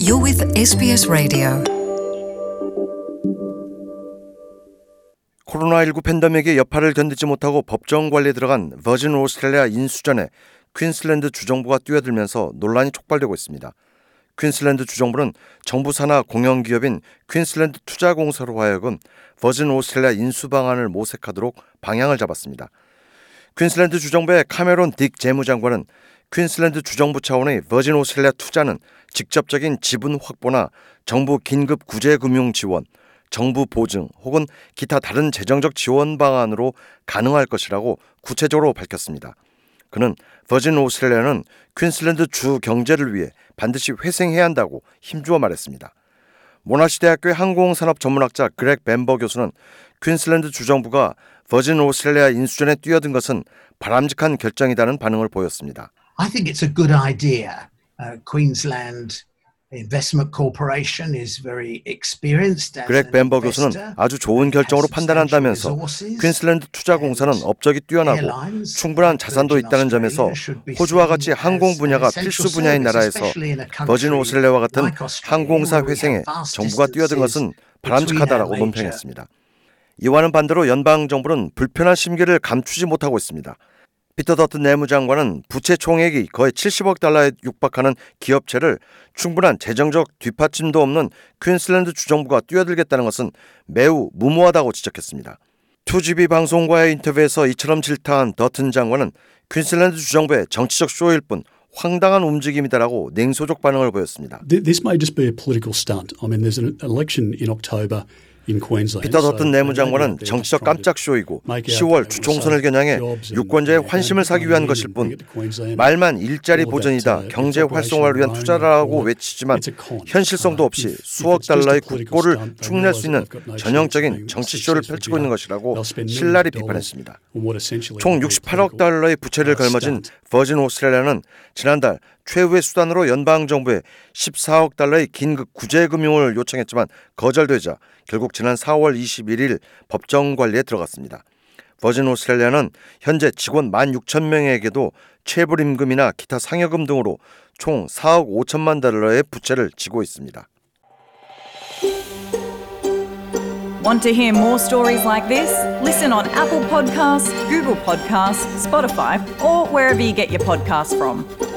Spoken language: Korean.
You're with SBS Radio. 코로나19 팬데믹의 여파를 견디지 못하고 법정 관리에 들어간 버진 오스트레일리아 인수전에 퀸슬랜드 주정부가 뛰어들면서 논란이 촉발되고 있습니다. 퀸슬랜드 주정부는 정부 산하 공영기업인 퀸슬랜드 투자공사로 하여금 버진 오스트레일리아 인수 방안을 모색하도록 방향을 잡았습니다. 퀸슬랜드 주정부의 카메론 딕 재무장관은 퀸슬랜드 주정부 차원의 버진 오스트레일리아 투자는 직접적인 지분 확보나 정부 긴급 구제금융 지원, 정부 보증 혹은 기타 다른 재정적 지원 방안으로 가능할 것이라고 구체적으로 밝혔습니다. 그는 버진 오스트레일리아는 퀸슬랜드 주 경제를 위해 반드시 회생해야 한다고 힘주어 말했습니다. 모나시 대학교의 항공산업 전문학자 그렉 벤버 교수는 퀸슬랜드 주정부가 버진 오스트레일리아 인수전에 뛰어든 것은 바람직한 결정이라는 반응을 보였습니다. I think it's a good idea. Queensland Investment Corporation is very experienced. 그렉 벤버 교수는 아주 좋은 결정으로 판단한다면서 퀸슬랜드 투자공사는 업적이 뛰어나고 충분한 자산도 있다는 점에서 호주와 같이 항공 분야가 필수 분야인 나라에서 버진 오스트레일리아와 같은 항공사 회생에 정부가 뛰어든 것은 바람직하다라고 논평했습니다. 이와는 반대로 연방정부는 불편한 심기를 감추지 못하고 있습니다. 피터 더튼 내무장관은 부채 총액이 거의 70억 달러에 육박하는 기업체를 충분한 재정적 뒷받침도 없는 퀸슬랜드 주정부가 뛰어들겠다는 것은 매우 무모하다고 지적했습니다. 2GB 방송과의 인터뷰에서 이처럼 질타한 더튼 장관은 퀸슬랜드 주정부의 정치적 쇼일 뿐 황당한 움직임이다라고 냉소적 반응을 보였습니다. This may just be a political stunt. I mean, there's an election in October. 피터 더튼 내무장관은 정치적 깜짝 쇼이고 10월 주총선을 겨냥해 유권자의 환심을 사기 위한 것일 뿐 말만 일자리 보전이다 경제 활성화를 위한 투자라고 외치지만 현실성도 없이 수억 달러의 국고를 축낼 수 있는 전형적인 정치쇼를 펼치고 있는 것이라고 신랄히 비판했습니다. 총 68억 달러의 부채를 걸머진 버진 오스트레일리아는 지난달 최후의 수단으로 연방정부에 14억 달러의 긴급 구제금융을 요청했지만 거절되자 결국 지난 4월 21일 법정 관리에 들어갔습니다. 버진 오스트레일리아는 현재 직원 16,000명에게도 체불임금이나 기타 상여금 등으로 총 4억 5천만 달러의 부채를 지고 있습니다. Want to hear more stories like this? Listen on Apple Podcasts, Google Podcasts, Spotify, or wherever you get your podcasts from.